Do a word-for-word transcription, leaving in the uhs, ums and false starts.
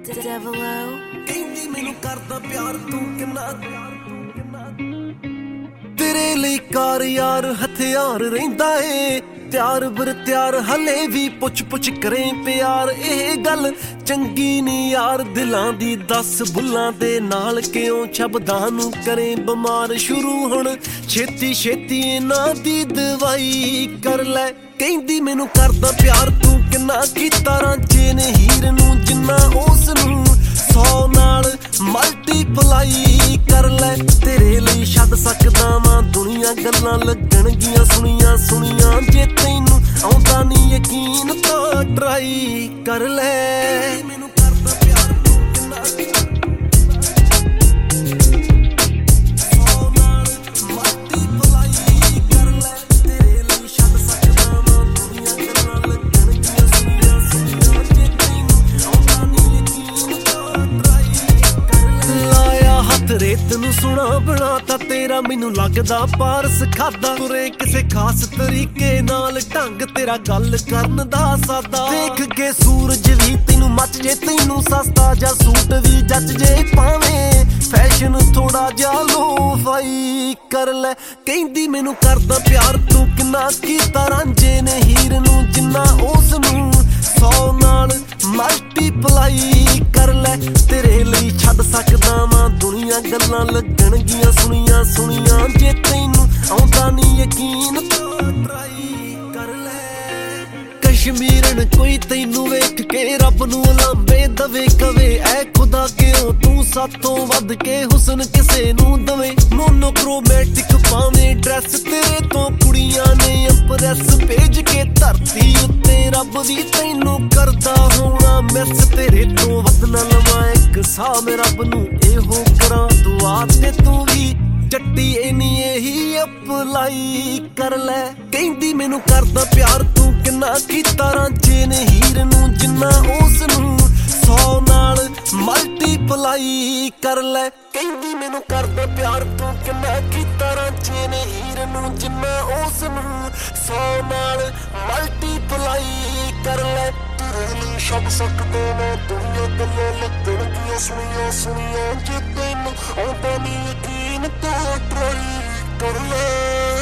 Devilo ਕਹਿੰਦੀ ਮੈਨੂੰ ਕਰਦਾ ਪਿਆਰ ਤੂੰ ਕਿੰਨਾ ਤੇਰੇ ਲਈ ਕਾਰ ਯਾਰ ਹਥਿਆਰ ਰਹਿੰਦਾ ਏ ਤਿਆਰ ਬਰ ਤਿਆਰ ਹਲੇ ਵੀ ਪੁੱਛ ਪੁੱਛ ਕਰੇ ਪਿਆਰ ਇਹ ਗੱਲ ਚੰਗੀ ਨੀ ਯਾਰ ਦਿਲਾਂ ਦੀ ਦਸ ਬੁੱਲਾਂ ਦੇ ਨਾਲ ਕਿਉਂ ਸ਼ਬਦਾਂ ਨੂੰ ਕਰੇ ਬਿਮਾਰ ਸ਼ੁਰੂ ਹੁਣ ਛੇਤੀ ਛੇਤੀ ਇਹਨਾਂ ਦੀ ਦਵਾਈ ਕਰ ਲੈ ਕਹਿੰਦੀ ਮੈਨੂੰ ਕਰਦਾ ਪਿਆਰ ਤੂੰ ਕਿੰਨਾ ਕੀਤਾ ਰਾਂਝੇ ਨੇ ਹੀਰ ਨੂੰ ਜਿੰਨਾ ਉਸ ਨੂੰ ਸੌ ਨਾਲ ਮਲਟੀਪਲਾਈ ਕਰ ਲੈ ਤੇਰੇ ਲਈ ਛੱਡ ਸਕਦਾ ਵਾਂ ਦੁਨੀਆ ਗੱਲਾਂ ਲੱਗਣਗੀਆਂ ਸੁਣੀਆਂ ਸੁਣੀਆਂ ਜੇ ਤੈਨੂੰ ਆਉਂਦਾ ਨੀ ਯਕੀਨ ਤਾਂ ਟਰਾਈ ਕਰ ਲੈ ਮੈਨੂੰ ਕਰਦਾ ਪਿਆਰ ਤੂੰ ਕਿੰਨਾ ਸੌ ਨਾਲ ਮਲਟੀਪਲਾਈ ਕਰ ਲੈ ਤੇਰੇ ਲਈ ਛੱਡ ਸਕਦਾ ਵਾਂ ਦੁਨੀਆ ਗੱਲਾਂ ਲੱਗਣਗੀਆਂ ਸੁਣੀਆਂ ਸੁਣੀਆਂ ਜੇ ਤੈਨੂੰ ਆਉਂਦਾ ਨੀ ਯਕੀਨ ਤਾਂ ਟਰਾਈ ਕਰ ਲੈ ਲਾਇਆ ਹੱਥ ਰੇਤ ਨੂੰ ਸੁਣਾ ਬਣਾਤਾ ਤੇਰਾ ਮੈਨੂੰ ਲੱਗਦਾ ਪਾਰਸ ਖਾਦਾ ਤੁਰੇ ਕਿਸੇ ਖਾਸ ਤਰੀਕੇ ਨਾਲ ਢੰਗ ਤੇਰਾ ਗੱਲ ਕਰਨ ਦਾ ਸਾਦਾ ਦੇਖ ਕੇ ਸੂਰਜ ਵੀ ਤੈਨੂੰ ਮੱਚ ਜੇ ਤੈਨੂੰ ਸਸਤਾ ਜਾਂ ਸੂਟ ਵੀ ਜੱਜ ਜੇ ਪਾਵੇਂ ਫੈਸ਼ਨ ਥੋੜਾ ਜਿਹਾ ਲੋ ਫਾਈ ਕਰ ਲੈ ਕਹਿੰਦੀ ਮੈਨੂੰ ਕਰਦਾ ਪਿਆਰ ਤੂੰ ਕਿੰਨਾ ਕੀਤਾ ਰਾਂਝੇ ਨੇ ਹੀਰ ਨੂੰ ਜਿੰਨਾ ਉਸ ਨੂੰ ਸੌ ਨਾਲ ਮਲਟੀਪਲਾਈ ਕਰ ਲੈ ਤੇਰੇ ਲਈ ਛੱਡ ਸਕਦਾ ਵਾਂ ਦੁਨੀਆ ਗੱਲਾਂ ਲੱਗਣਗੀਆਂ ਸੁਣੀਆਂ ਸੁਣੀਆਂ ਜੇ ਤੈਨੂੰ ਆਉਂਦਾ ਨੀ ਯਕੀਨ ਤਾਂ ਟਰਾਈ ਕਰ ਲੈ ਕਸ਼ਮੀਰਨ ਕੋਈ ਤੈਨੂੰ ਵੇਖ ਕੇ ਰੱਬ ਨੂੰ ਲਾਂਬੇ ਦਵੇ ਕਵੇ ਐ ਖੁਦਾ ਕਿਉਂ ਤੂੰ ਸਾਥੋਂ ਵੱਧ ਕੇ ਹੁਸਨ ਕਿਸੇ ਨੂੰ ਦਵੇ ਮੋਨੋਕ੍ਰੋਮੈਟਿਕ ਪਾਵੇਂ ਡਰੈਸ ਤੇਰੇ ਤੋਂ ਕੁੜੀਆਂ ਨੇ ਇੰਪ੍ਰੈਸ ਭੇਜ ਕੇ ਧਰਤੀ ਉੱਤੇ ਰੱਬ ਵੀ ਤੈਨੂੰ ਕਰਦਾ ਹੋਣਾ ਮਿਸ ਤੇਰੇ ਤੋਂ ਵੱਧ ਨਾ ਲਵਾਂ ਇੱਕ ਸਾਹ ਮੈਂ ਰੱਬ ਨੂੰ ਇਹੋ ਕਰਾਂ ਦੁਆ ਤੇ ਤੂੰ ਵੀ ਜੱਟੀ ਇਨੀ ਇਹੀ ਅਪਲਾਈ ਕਰ ਲੈ ਕਹਿੰਦੀ ਮੈਨੂੰ ਕਰਦਾ ਪਿਆਰ ਤੂੰ ਕਿੰਨਾ ਕੀਤਾ ਰਾਂਝੇ ਨੇ ਹੀਰ ਨੂੰ ਜਿੰਨਾ ਉਸ ਨੂੰ ਸੌ ਨਾਲ ਮਲਟੀਪਲਾਈ ਕਰ ਲੈ ਕਹਿੰਦੀ ਮੈਨੂੰ ਕਰਦਾ ਪਿਆਰ ਤੂੰ ਕਿੰਨਾ ਕੀਤਾ ਰਾਂਝੇ ਨੇ ਹੀਰ ਨੂੰ ਜਿੰਨਾ ਉਸ ਨੂੰ ਸੌ ਨਾਲ ਮਲਟੀਪਲਾਈ ਕਰ ਲੈ ਤੇਰੇ ਲਈ ਛੱਡ ਸਕਦਾ ਮੈਂ ਦੁਨੀਆ ਗੱਲਾਂ ਲੱਗਣਗੀਆਂ ਸੁਣੀਆਂ ਸੁਣੀਆਂ ਜੇ ਤੈਨੂੰ ਆਉਂਦਾ ਨੀ ਯਕੀਨ ਤਾਂ ਟਰਾਈ ਕਰ ਲੈ